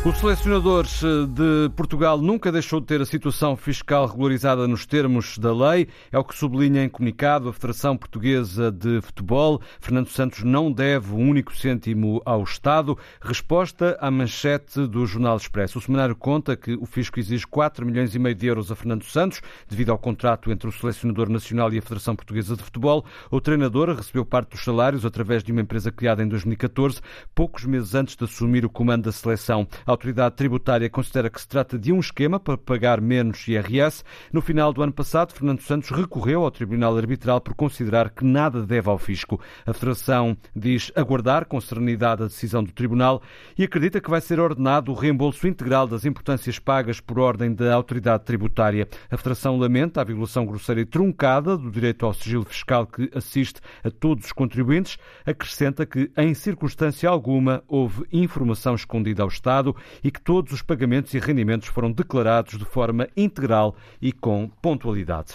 O selecionador de Portugal nunca deixou de ter a situação fiscal regularizada nos termos da lei. É o que sublinha em comunicado a Federação Portuguesa de Futebol. Fernando Santos não deve um único cêntimo ao Estado. Resposta à manchete do Jornal Expresso. O semanário conta que o fisco exige 4,5 milhões de euros a Fernando Santos, devido ao contrato entre o selecionador nacional e a Federação Portuguesa de Futebol. O treinador recebeu parte dos salários através de uma empresa criada em 2014, poucos meses antes de assumir o comando da seleção. A autoridade tributária considera que se trata de um esquema para pagar menos IRS. No final do ano passado, Fernando Santos recorreu ao Tribunal Arbitral por considerar que nada deve ao fisco. A Federação diz aguardar com serenidade a decisão do Tribunal e acredita que vai ser ordenado o reembolso integral das importâncias pagas por ordem da autoridade tributária. A Federação lamenta a violação grosseira e truncada do direito ao sigilo fiscal que assiste a todos os contribuintes. Acrescenta que, em circunstância alguma, houve informação escondida ao Estado e que todos os pagamentos e rendimentos foram declarados de forma integral e com pontualidade.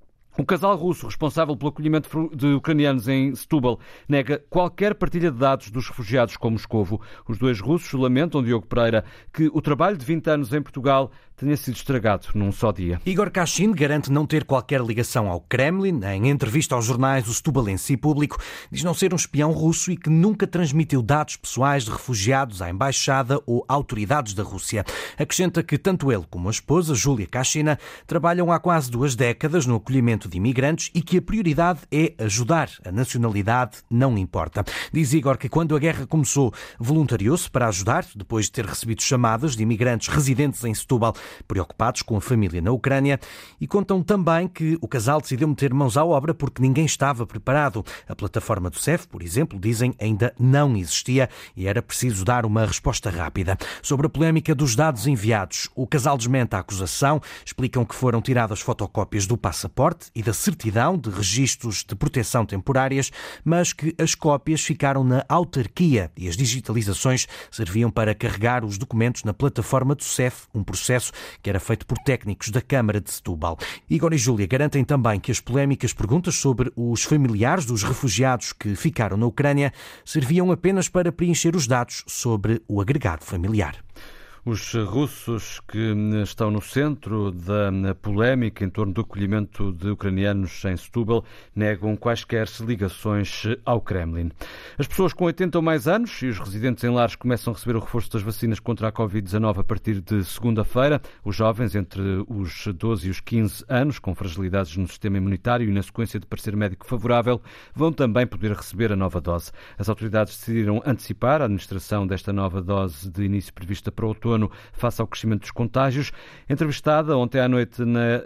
O casal russo responsável pelo acolhimento de ucranianos em Setúbal nega qualquer partilha de dados dos refugiados com Moscovo. Os dois russos lamentam, Diogo Pereira, que o trabalho de 20 anos em Portugal tenha sido estragado num só dia. Igor Kashin garante não ter qualquer ligação ao Kremlin. Em entrevista aos jornais, o Setubalense e Público diz não ser um espião russo e que nunca transmitiu dados pessoais de refugiados à embaixada ou autoridades da Rússia. Acrescenta que tanto ele como a esposa, Júlia Kashina, trabalham há quase 2 décadas no acolhimento de imigrantes e que a prioridade é ajudar. A nacionalidade não importa. Diz Igor que quando a guerra começou, voluntariou-se para ajudar, depois de ter recebido chamadas de imigrantes residentes em Setúbal preocupados com a família na Ucrânia, e contam também que o casal decidiu meter mãos à obra porque ninguém estava preparado. A plataforma do CEF, por exemplo, dizem ainda não existia e era preciso dar uma resposta rápida. Sobre a polémica dos dados enviados, o casal desmente a acusação, explicam que foram tiradas fotocópias do passaporte e da certidão de registros de proteção temporárias, mas que as cópias ficaram na autarquia e as digitalizações serviam para carregar os documentos na plataforma do CEF, um processo que era feito por técnicos da Câmara de Setúbal. Igor e Júlia garantem também que as polémicas perguntas sobre os familiares dos refugiados que ficaram na Ucrânia serviam apenas para preencher os dados sobre o agregado familiar. Os russos que estão no centro da polémica em torno do acolhimento de ucranianos em Setúbal negam quaisquer ligações ao Kremlin. As pessoas com 80 ou mais anos e os residentes em lares começam a receber o reforço das vacinas contra a Covid-19 a partir de segunda-feira. Os jovens entre os 12 e os 15 anos, com fragilidades no sistema imunitário e na sequência de parecer médico favorável, vão também poder receber a nova dose. As autoridades decidiram antecipar a administração desta nova dose de início prevista para outono face ao crescimento dos contágios. Entrevistada ontem à noite na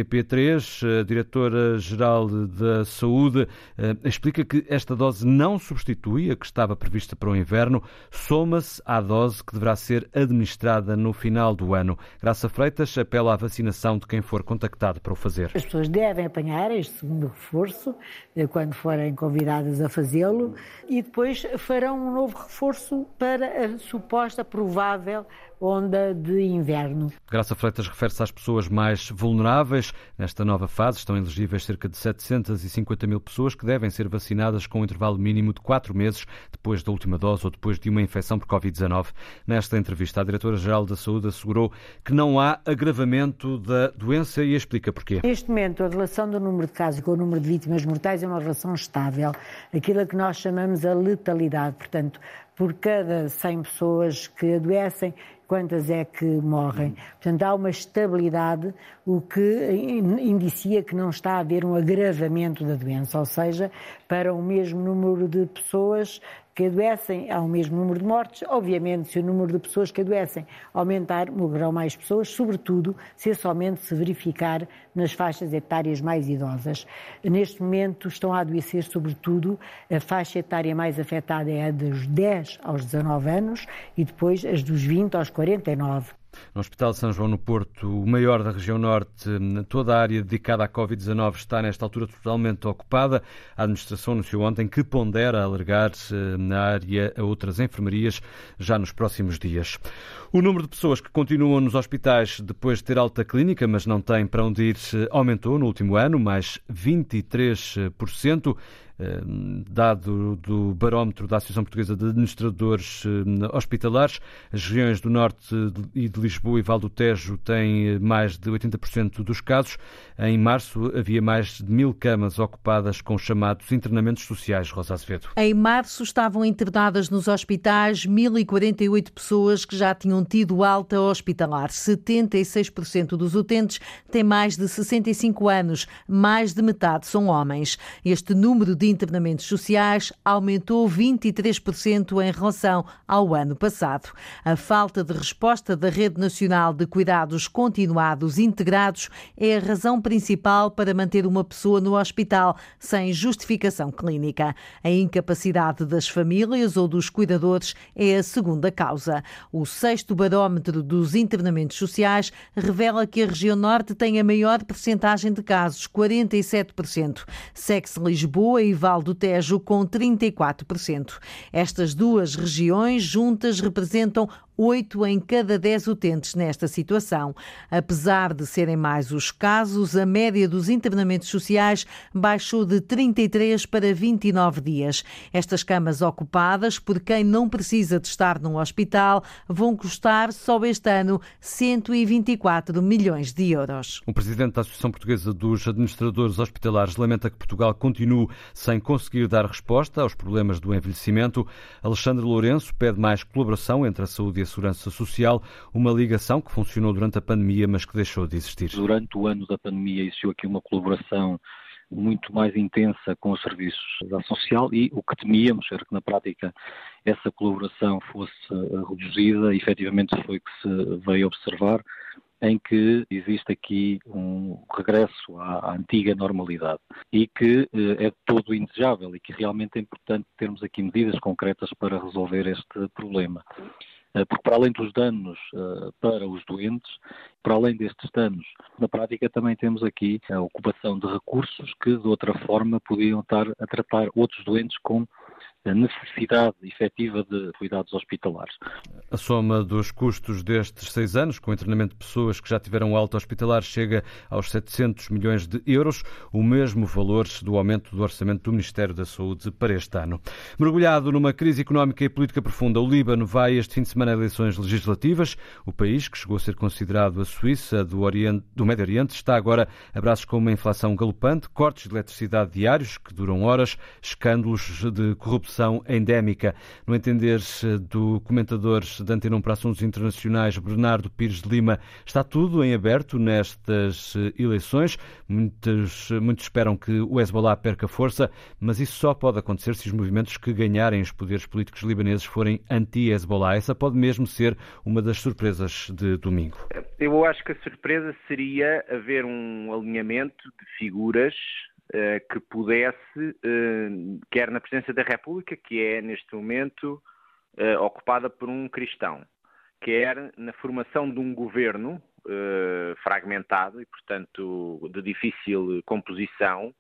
RTP3, a Diretora-Geral da Saúde explica que esta dose não substitui a que estava prevista para o inverno, soma-se à dose que deverá ser administrada no final do ano. Graça Freitas apela à vacinação de quem for contactado para o fazer. As pessoas devem apanhar este segundo reforço quando forem convidadas a fazê-lo e depois farão um novo reforço para a suposta provável onda de inverno. Graça Freitas refere-se às pessoas mais vulneráveis. Nesta nova fase estão elegíveis cerca de 750 mil pessoas que devem ser vacinadas com um intervalo mínimo de 4 meses depois da última dose ou depois de uma infecção por Covid-19. Nesta entrevista, a Diretora-Geral da Saúde assegurou que não há agravamento da doença e explica porquê. Neste momento, a relação do número de casos com o número de vítimas mortais é uma relação estável, aquilo a que nós chamamos a letalidade. Portanto, por cada 100 pessoas que adoecem, quantas é que morrem? Portanto, há uma estabilidade, o que indicia que não está a haver um agravamento da doença, ou seja, para o mesmo número de pessoas que adoecem, há o mesmo número de mortes. Obviamente, se o número de pessoas que adoecem aumentar, morrerão mais pessoas, sobretudo se esse aumento se verificar nas faixas etárias mais idosas. Neste momento estão a adoecer, sobretudo, a faixa etária mais afetada é a dos 10 aos 19 anos e depois as dos 20 aos 49. No Hospital de São João no Porto, o maior da região norte, toda a área dedicada à Covid-19 está nesta altura totalmente ocupada. A administração anunciou ontem que pondera alargar na área a outras enfermarias já nos próximos dias. O número de pessoas que continuam nos hospitais depois de ter alta clínica, mas não têm para onde ir, aumentou no último ano, mais 23%. dado do barómetro da Associação Portuguesa de Administradores Hospitalares. As regiões do Norte e de Lisboa e Val do Tejo têm mais de 80% dos casos. Em março havia mais de 1.000 camas ocupadas com os chamados internamentos sociais. Rosa Azevedo. Em março estavam internadas nos hospitais 1.048 pessoas que já tinham tido alta hospitalar. 76% dos utentes têm mais de 65 anos, mais de metade são homens. Este número de internamentos sociais aumentou 23% em relação ao ano passado. A falta de resposta da Rede Nacional de Cuidados Continuados Integrados é a razão principal para manter uma pessoa no hospital sem justificação clínica. A incapacidade das famílias ou dos cuidadores é a segunda causa. O 6º barómetro dos internamentos sociais revela que a região Norte tem a maior percentagem de casos, 47%. Segue-se Lisboa e Val do Tejo com 34%. Estas duas regiões juntas representam 8 em cada 10 utentes nesta situação. Apesar de serem mais os casos, a média dos internamentos sociais baixou de 33 para 29 dias. Estas camas ocupadas por quem não precisa de estar num hospital vão custar só este ano 124 milhões de euros. O presidente da Associação Portuguesa dos Administradores Hospitalares lamenta que Portugal continue sem conseguir dar resposta aos problemas do envelhecimento. Alexandre Lourenço pede mais colaboração entre a saúde e a segurança social, uma ligação que funcionou durante a pandemia, mas que deixou de existir. Durante o ano da pandemia existiu aqui uma colaboração muito mais intensa com os serviços da ação social e o que temíamos era que na prática essa colaboração fosse reduzida e efetivamente foi que se veio observar, em que existe aqui um regresso à antiga normalidade e que é todo indesejável e que realmente é importante termos aqui medidas concretas para resolver este problema. Porque para além dos danos para os doentes, para além destes danos, na prática também temos aqui a ocupação de recursos que de outra forma podiam estar a tratar outros doentes com a necessidade efetiva de cuidados hospitalares. A soma dos custos destes 6 anos, com o internamento de pessoas que já tiveram alta hospitalar, chega aos 700 milhões de euros, o mesmo valor do aumento do orçamento do Ministério da Saúde para este ano. Mergulhado numa crise económica e política profunda, o Líbano vai este fim de semana a eleições legislativas. O país, que chegou a ser considerado a Suíça do Médio Oriente, está agora a braços com uma inflação galopante, cortes de eletricidade diários que duram horas, escândalos de corrupção endémica. No entender do comentador da Antena 1 para Assuntos Internacionais, Bernardo Pires de Lima, está tudo em aberto nestas eleições. Muitos esperam que o Hezbollah perca força, mas isso só pode acontecer se os movimentos que ganharem os poderes políticos libaneses forem anti-Hezbollah. Essa pode mesmo ser uma das surpresas de domingo. Eu acho que a surpresa seria haver um alinhamento de figuras que pudesse, quer na presidência da República, que é neste momento ocupada por um cristão, quer na formação de um governo fragmentado e, portanto, de difícil composição,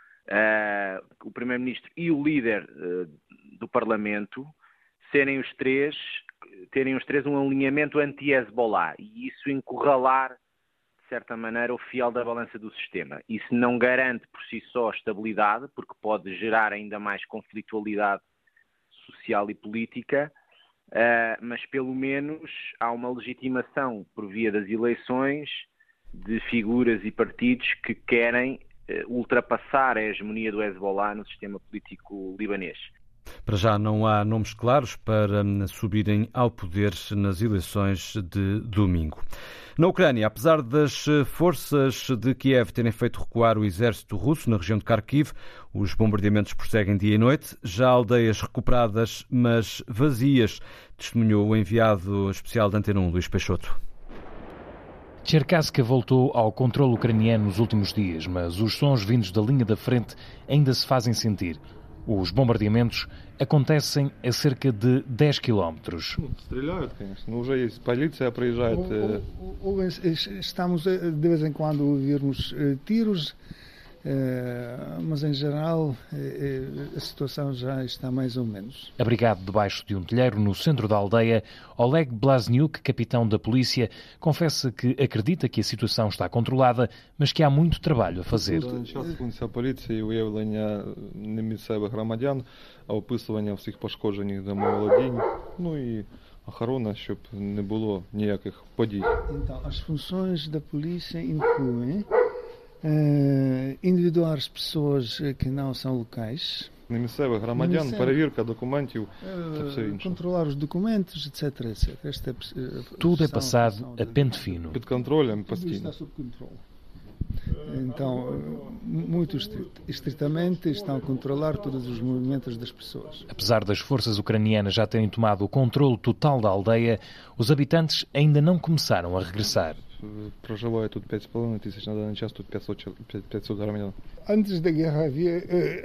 o Primeiro-Ministro e o líder do Parlamento terem os três um alinhamento anti-Hezbollah e isso encurralar de certa maneira, o fiel da balança do sistema. Isso não garante por si só estabilidade, porque pode gerar ainda mais conflitualidade social e política, mas pelo menos há uma legitimação por via das eleições de figuras e partidos que querem ultrapassar a hegemonia do Hezbollah no sistema político libanês. Para já não há nomes claros para subirem ao poder nas eleições de domingo. Na Ucrânia, apesar das forças de Kiev terem feito recuar o exército russo na região de Kharkiv, os bombardeamentos prosseguem dia e noite. Já há aldeias recuperadas, mas vazias, testemunhou o enviado especial da Antena 1, Luís Peixoto. Cherkasska voltou ao controle ucraniano nos últimos dias, mas os sons vindos da linha da frente ainda se fazem sentir. Os bombardeamentos acontecem a cerca de 10 quilómetros. Estamos de vez em quando a ouvirmos tiros, Mas em geral a situação já está mais ou menos. Abrigado debaixo de um telheiro no centro da aldeia, Oleg Blazniuk, capitão da polícia, confessa que acredita que a situação está controlada, mas que há muito trabalho a fazer. Функція поліції виявлення немісцевих громадян, описування всіх пошкоджених домоволодінь, і охорона, щоб не було ніяких подій. Então, as funções da polícia incluem individuar as pessoas que não são locais, Немісцевих громадян, перевірка документів та все інше. controlar os documentos, etc, etc. Esta é Tudo é passado a pente fino. Під контролем Tudo постійно. está sob controle. Então, muito estritamente estão a controlar todos os movimentos das pessoas. Apesar das forças ucranianas já terem tomado o controle total da aldeia, os habitantes ainda não começaram a regressar. Проживає тут 5,5 тисяч, на даний час тут 500 громадян. Antes da guerra havia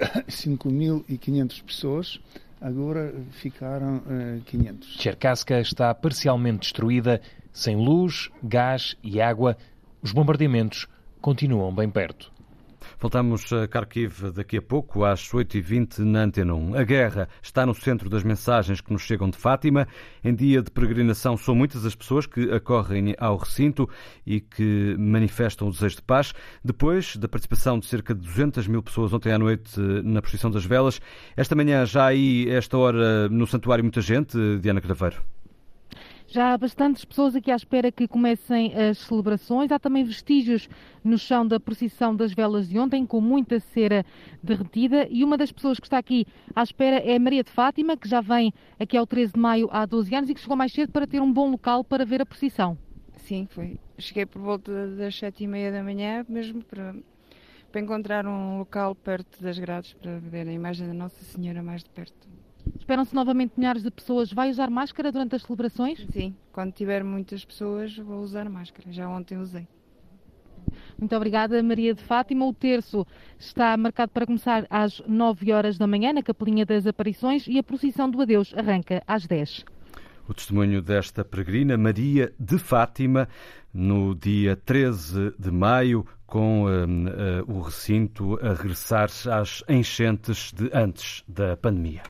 5.500 pessoas, agora ficaram 500. Cherkaska está parcialmente destruída, sem luz, gás e água. Os bombardeamentos continuam bem perto. Voltamos a Kharkiv daqui a pouco, às 8h20, na Antena 1. A guerra está no centro das mensagens que nos chegam de Fátima. Em dia de peregrinação, são muitas as pessoas que acorrem ao recinto e que manifestam o desejo de paz. Depois da participação de cerca de 200 mil pessoas ontem à noite na procissão das velas, esta manhã já aí, esta hora, no santuário, muita gente. Diana Craveiro. Já há bastantes pessoas aqui à espera que comecem as celebrações. Há também vestígios no chão da procissão das velas de ontem, com muita cera derretida. E uma das pessoas que está aqui à espera é a Maria de Fátima, que já vem aqui ao 13 de maio há 12 anos e que chegou mais cedo para ter um bom local para ver a procissão. Sim, foi. Cheguei por volta das 7h30 da manhã, mesmo para encontrar um local perto das grades para ver a imagem da Nossa Senhora mais de perto. Esperam-se novamente milhares de pessoas. Vai usar máscara durante as celebrações? Sim, quando tiver muitas pessoas vou usar máscara. Já ontem usei. Muito obrigada, Maria de Fátima. O terço está marcado para começar às 9 horas da manhã na Capelinha das Aparições e a procissão do Adeus arranca às 10. O testemunho desta peregrina, Maria de Fátima, no dia 13 de maio, com o recinto a regressar às enchentes de antes da pandemia.